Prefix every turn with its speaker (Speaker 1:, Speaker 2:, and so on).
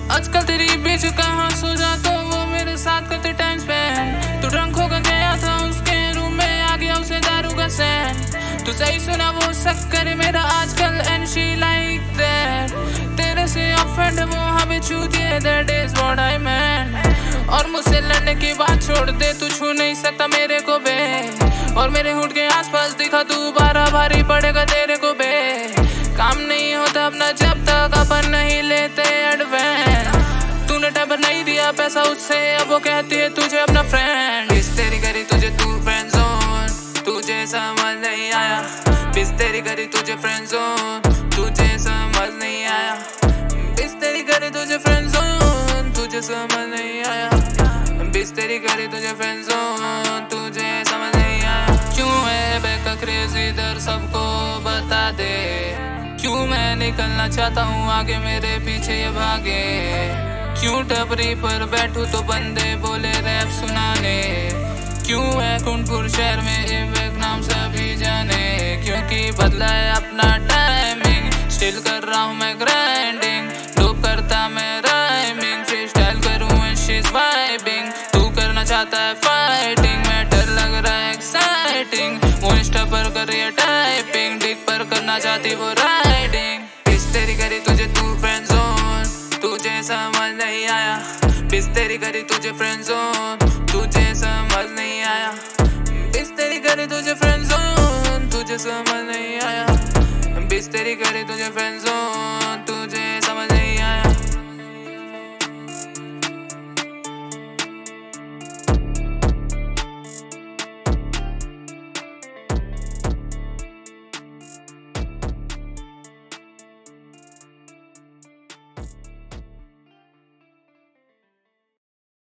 Speaker 1: आजकल तेरी बीच कहाँ सो जा तो वो मेरे साथ करते टाइम स्पेंड। तू ड्रंक होकर गया था उसके रूम में, आ गया उसे दारू का सेंट। तू सही सुना वो शक्कर मेरा आजकल एंड शी लाइक दैट। तेरे से ऑफेंड वो हमें छूती है, that is what I meant. और मुझसे लड़ने की बात छोड़ दे, तू छू नहीं सकता मेरे को बे। और मेरे हुड के आसपास दिखा तू बारा भारी पड़ेगा तेरे को बे। काम नहीं होता अपना जब तक अपन नहीं लेते एडवांस। तूने टाइम नहीं दिया पैसा उससे, अब वो कहती है तुझे अपना फ्रेंड। बिस्तेरी करी तुझे तू फ्रेंड जोन, तुझे समझ नहीं आया। बिस्तेरी करी तुझे फ्रेंड जोन, तुझे समझ नहीं आया। बिस्तेरी करी तुझे फ्रेंड जोन, तुझे समझ नहीं आया। बिस्तेरी करी तुझे फ्रेंड जोन, तुझे समझ नहीं आया। क्यों है बेका क्रेजी इधर सबको बता दे। क्यों मैं निकलना चाहता हूँ आगे मेरे पीछे ये भागे। क्यों टपरी पर बैठूं तो बंदे बोले रैप सुनाने। क्यों है कुंठपुर शहर में इवेक नाम सभी जाने। क्योंकि बदला है अपना टाइमिंग, स्टिल कर रहा हूँ मैं ग्राइंडिंग। डोप करता मैं राइमिंग, फ्री स्टाइल करूँ एंड शी इज वाइबिंग। तू करना चाहता है फाइटिंग, मैं डर लग रहा है एक्साइटिंग। वो इंस्टा पर कर रही है टाइपिंग, डिक पर करना चाहती वो राइडिंग। बिस्तेरी करी तुझे तू फ्रेंड जोन, तुझे समझ नहीं आया। बिस्तेरी करी तुझे फ्रेंड जोन, तुझे समझ नहीं आया। बिस्तेरी करी तुझे फ्रेंड जोन, तुझे समझ नहीं आया। बिस्तेरी करी तुझे फ्रेंड जोन, तुझे